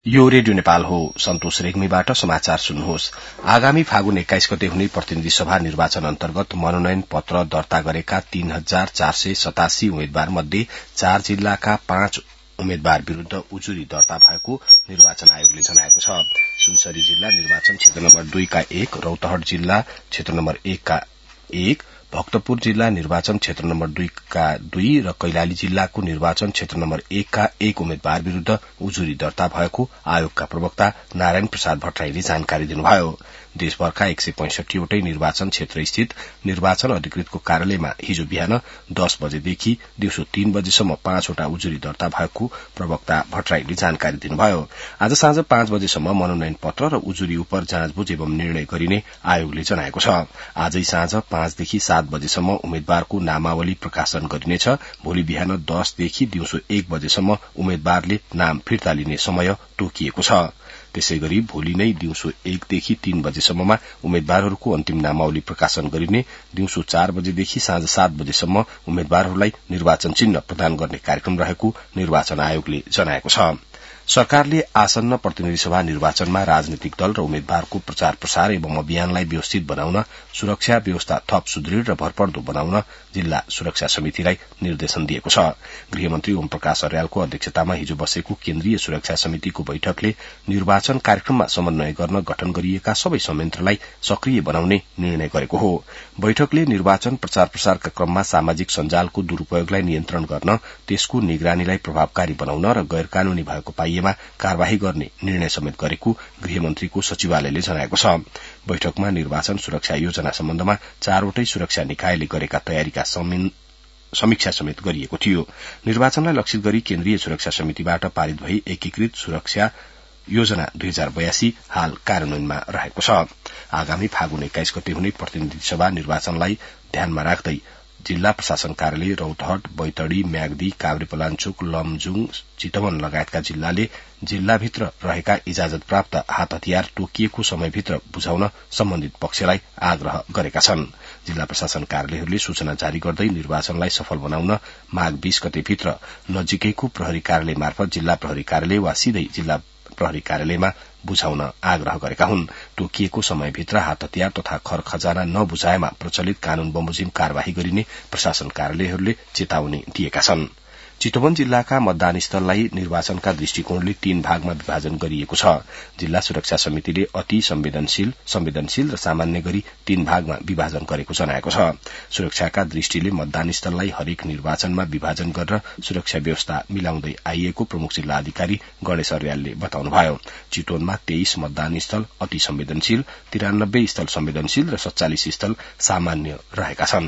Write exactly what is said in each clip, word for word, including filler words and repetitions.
यो रेडियो नेपाल हो। सन्तोष रेग्मीबाट समाचार सुन्नुहोस्। आगामी फागुन एक्काइस गते हुने प्रतिनिधि सभा निर्वाचन अन्तर्गत मनोनयन पत्र दर्ता गरेका तीन हजार चार सय सतासी उम्मेद्वार मध्ये चार जिल्लाका पाँच उम्मेद्वार विरूद्ध उजुरी दर्ता भएको निर्वाचन आयोगले जनाएको छ। सुनसरी जिल्ला निर्वाचन क्षेत्र नम्बर दुईका एक, रौतहट जिल्ला क्षेत्र नम्बर एकका एक, भक्तपुर जिल्ला निर्वाचन क्षेत्र नम्बर दुईका दुई र कैलाली जिल्लाको निर्वाचन क्षेत्र नम्बर एकका एक उम्मेद्वार विरूद्ध उजुरी दर्ता भएको आयोगका प्रवक्ता नारायण प्रसाद भट्टराईले जानकारी दिनुभयो। देशभरका एक सय पैंसठीवटै निर्वाचन क्षेत्र स्थित निर्वाचन अधिकृतको कार्यालयमा हिजो बिहान दस बजेदेखि दिउँसो तीन बजेसम्म पाँचवटा उजुरी दर्ता भएको प्रवक्ता भट्टराईले जानकारी दिनुभयो। आज साँझ पाँच बजेसम्म मनोनयन पत्र र उजुरी उप जाँचबुझ एवं निर्णय गरिने आयोगले जनाएको छ। आजै साँझ पाँचदेखि सात बजेसम्म उम्मेद्वारको नामावली प्रकाशन गरिनेछ। भोलि बिहान दसदेखि दिउँसो एक बजेसम्म उम्मेद्वारले नाम फिर्ता लिने समय तोकिएको छ। त्यसै गरी भोलि नै दिउँसो एकदेखि तीन बजेसम्ममा उम्मेद्वारहरूको अन्तिम नामावली प्रकाशन गरिने। दिउँसो चार बजेदेखि साँझ सात बजेसम्म उम्मेद्वारहरूलाई निर्वाचन चिन्ह प्रदान गर्ने कार्यक्रम रहेको निर्वाचन आयोगले जनाएको छ। सरकारले आसन्न प्रतिनिधि सभा निर्वाचनमा राजनीतिक दल र उम्मेद्वारको प्रचार प्रसार एवं अभियानलाई व्यवस्थित बनाउन, सुरक्षा व्यवस्था थप सुदृढ़ र भरपर्दो बनाउन जिल्ला सुरक्षा समितिलाई निर्देशन दिएको छ। गृहमन्त्री ओम प्रकाश अर्यालको अध्यक्षतामा हिजो बसेको केन्द्रीय सुरक्षा समितिको बैठकले निर्वाचन कार्यक्रममा समन्वय गर्न गठन गरिएका सबै संयन्त्रलाई सक्रिय बनाउने निर्णय गरेको हो। बैठकले निर्वाचन प्रचार प्रसारका क्रममा सामाजिक सञ्जालको दुरूपयोगलाई नियन्त्रण गर्न, त्यसको निगरानीलाई प्रभावकारी बनाउन र गैर कानूनी भएको पाइएमा कार्यवाही गर्ने निर्णय समेत गरेको गृहमन्त्रीको सचिवालयले जनाएको छ। बैठकमा निर्वाचन सुरक्षा योजना सम्बन्धमा चारवटै सुरक्षा निकायले गरेका तयारीका समीक्षा समेत गरिएको थियो। निर्वाचनलाई लक्षित गरी केन्द्रीय सुरक्षा समितिबाट पारित भई एकीकृत सुरक्षा योजना दुई हजार बयासी हाल कार्यान्वयनमा रहेको छ। आगामी फागुन एक्काइस गते हुने प्रतिनिधि सभा निर्वाचनलाई ध्यानमा राख्दै जिल्ला प्रशासन कार्यालय रौतहट, बैतडी, म्याग्दी, काभ्रेपलाञ्चोक, लमजुङ, चितवन लगायतका जिल्लाले जिल्लाभित्र रहेका इजाजत प्राप्त हात हतियार तोकिएको समयभित्र बुझाउन सम्बन्धित पक्षलाई आग्रह गरेका छन्। जिल्ला प्रशासन कार्यालयहरूले सूचना जारी गर्दै निर्वाचनलाई सफल बनाउन माघ बीस गतेभित्र नजिकैको प्रहरी कार्यालय मार्फत जिल्ला प्रहरी कार्यालय वा सीधै जिल्ला प्रहरी कार्यालयमा बुझाउन आग्रह गरेका हुन्। तोकिएको समयभित्र हात हतियार तथा खर खजाना नबुझाएमा प्रचलित कानून बमोजिम कार्यवाही गरिने प्रशासन कार्यालयहरूले चेतावनी दिएका छन्। चितवन जिल्लाका मतदान स्थललाई निर्वाचनका दृष्टिकोणले तीन भागमा विभाजन गरिएको छ। जिल्ला सुरक्षा समितिले अति संवेदनशील, संवेदनशील र सामान्य गरी तीन भागमा विभाजन गरेको जनाएको छ। सुरक्षाका दृष्टिले मतदान स्थललाई हरेक निर्वाचनमा विभाजन गरेर सुरक्षा व्यवस्था मिलाउँदै आइएको प्रमुख जिल्ला अधिकारी गणेश अर्यालले बताउनुभयो। चितवनमा तेइस मतदान स्थल अति संवेदनशील, तिरानब्बे स्थल संवेदनशील र सत्तालिस स्थल सामान्य रहेका छन्।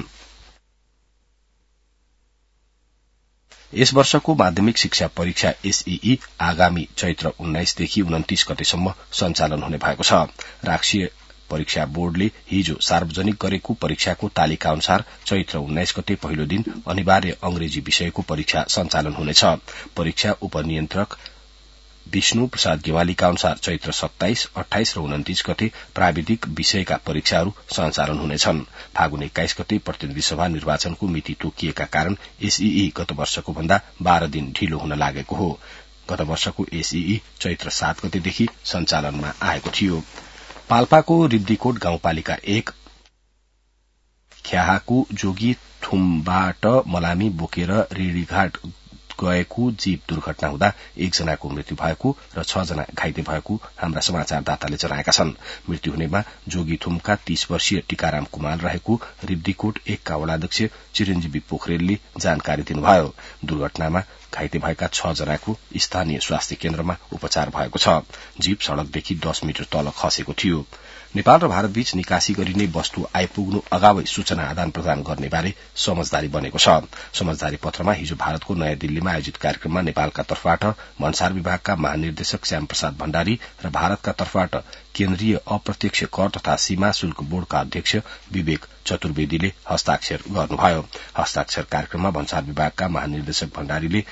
यस वर्षको माध्यमिक शिक्षा परीक्षा एसईई आगामी चैत्र उन्नाइसदेखि उन्तिस गतेसम्म सञ्चालन हुने भएको छ। राष्ट्रिय परीक्षा बोर्डले हिजो सार्वजनिक गरेको परीक्षाको तालिका अनुसार चैत्र उन्नाइस गते पहिलो दिन अनिवार्य अंग्रेजी विषयको परीक्षा सञ्चालन हुनेछ। परीक्षा उपनियन्त्रक विष्णु प्रसाद गेवालीका अनुसार चैत्र सत्ताइस, अठाइस र उन्तिस गते प्राविधिक विषयका परीक्षाहरू सञ्चालन हुनेछन्। फागुन एक्काइस गते प्रतिनिधि सभा निर्वाचनको मिति तोकिएका कारण एसईई गत वर्षको भन्दा बाह्र दिन ढिलो हुन लागेको हो। गत वर्षको एसईई चैत्र सात गतेदेखि सञ्चालनमा आएको थियो। पाल्पाको रिब्दीकोट गाउँपालिका एक ख्याहाको जोगी थुमबाट मलामी बोकेर रेडीघाट गएको जीप दुर्घटना हुँदा एकजनाको मृत्यु भएको र छ जना घाइते भएको हाम्रा समाचारदाताले जनाएका छन्। मृत्यु हुनेमा जोगीथुमका तीस वर्षीय टीकाराम कुमार रहेको रिब्दीकोट एकका वडाध्यक्ष चिरञ्जीवी पोखरेलले जानकारी दिनुभयो। दुर्घटनामा घाइते भएका छ जनाको स्थानीय स्वास्थ्य केन्द्रमा उपचार भएको छ। जीप सड़कदेखि दस मिटर तल खसेको थियो। नेपाल र भारतबीच निकासी गरिने वस्तु आइपुग्नु अगावै सूचना आदान प्रदान गर्ने बारे समझदारी बनेको छ। समझदारी पत्रमा हिजो भारतको नयाँ दिल्लीमा आयोजित कार्यक्रममा नेपालका तर्फबाट भन्सार विभागका महानिर्देशक श्याम प्रसाद भण्डारी र भारतका तर्फबाट केन्द्रीय अप्रत्यक्ष कर तथा सीमा शुल्क बोर्डका अध्यक्ष विवेक चतुर्वेदीले हस्ताक्षर गर्नुभयो। हस्ताक्षर कार्यक्रममा भन्सार विभागका महानिर्देशक भण्डारीले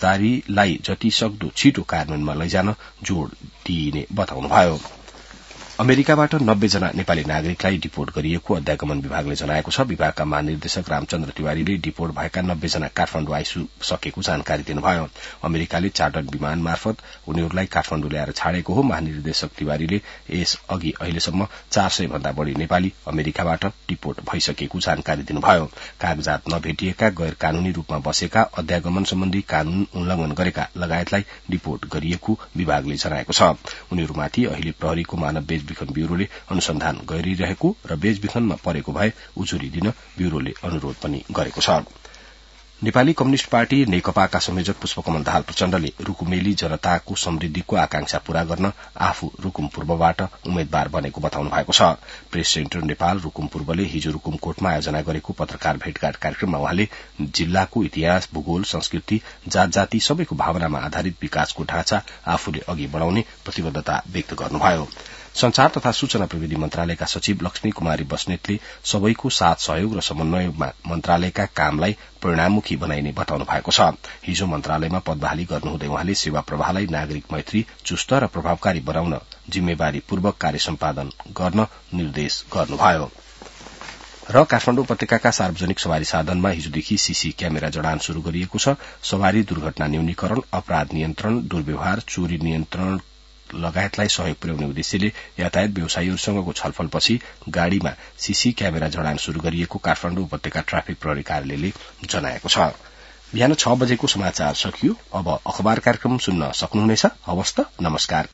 समझदारीलाई जति सक्दो छिटो कार्यान्वयनमा लैजान जोड़ दिइने बताउनुभयो। अमेरिकाबाट नब्बे जना नेपाली नागरिकलाई डिपोर्ट गरिएको अध्यागमन विभागले जनाएको छ। विभागका महानिर्देशक रामचन्द्र तिवारीले डिपोर्ट भएका नब्बे जना काठमाण्डु आइसकेको जानकारी दिनुभयो। अमेरिकाले चार्टर्ड विमान मार्फत उनीहरूलाई काठमाण्डु ल्याएर छाडेको हो। महानिर्देशक तिवारीले यस अघि अहिलेसम्म चार सय भन्दा बढ़ी नेपाली अमेरिकाबाट डिपोर्ट भइसकेको जानकारी दिनुभयो। कागजात नभेटिएका गैर कानूनी रूपमा बसेका अध्यागमन सम्बन्धी कानून उल्लंघन गरेका लगायतलाई डिपोर्ट गरिएको विभागले जनाएको छ। उनीहरूमाथि अहिले प्रहरीको मानव बेचबिखन ब्यूरोले अनुसन्धान गरिरहेको र बेचबिखनमा परेको भए उजुरी दिन ब्यूरोले अनुरोध पनि गरेको छ। नेपाली कम्युनिष्ट पार्टी नेकपाका संयोजक पुष्पकमल दाहाल प्रचण्डले रुकुमेली जनताको समृद्धिको आकांक्षा पूरा गर्न आफू रुकुम पूर्वबाट उम्मेद्वार बनेको बताउनु भएको छ। प्रेस सेन्टर नेपाल रुकुम पूर्वले हिजो रुकुमकोटमा आयोजना गरेको पत्रकार भेटघाट कार्यक्रममा उहाँले जिल्लाको इतिहास, भूगोल, संस्कृति, जात जाति सबैको भावनामा आधारित विकासको ढाँचा आफूले अघि बढ़ाउने प्रतिबद्धता व्यक्त गर्नुभयो। संचार तथा सूचना प्रविधि मन्त्रालयका सचिव लक्ष्मी कुमारी बस्नेतले सबैको साथ सहयोग र समन्वयमा मन्त्रालयका कामलाई परिणाममुखी बनाइने बताउनु भएको छ। हिजो मन्त्रालयमा पदबहाली गर्नुहुँदै उहाँले सेवा प्रवाहलाई नागरिक मैत्री, चुस्त र प्रभावकारी बनाउन जिम्मेवारीपूर्वक कार्य सम्पादन गर्न निर्देश गर्नुभयो। र काठमाण्डु उपत्यकाका सार्वजनिक सवारी साधनमा हिजोदेखि सीसी क्यामेरा जडान शुरू गरिएको छ। सवारी दुर्घटना न्यूनीकरण, अपराध नियन्त्रण, दुर्व्यवहार, चोरी नियन्त्रण लगायतलाई सहयोग पुर्याउने उद्देश्यले यातायात व्यवसायीहरूसँगको छलफलपछि गाड़ीमा सीसी क्यामेरा जडान शुरू गरिएको काठमाण्डु उपत्यका ट्राफिक प्रहरी कार्यालयले जनाएको छ। बिहान छ बजेको समाचार सकियो। अब अखबार कार्यक्रम सुन्न सक्नुहुनेछ। हवस् त, नमस्कार।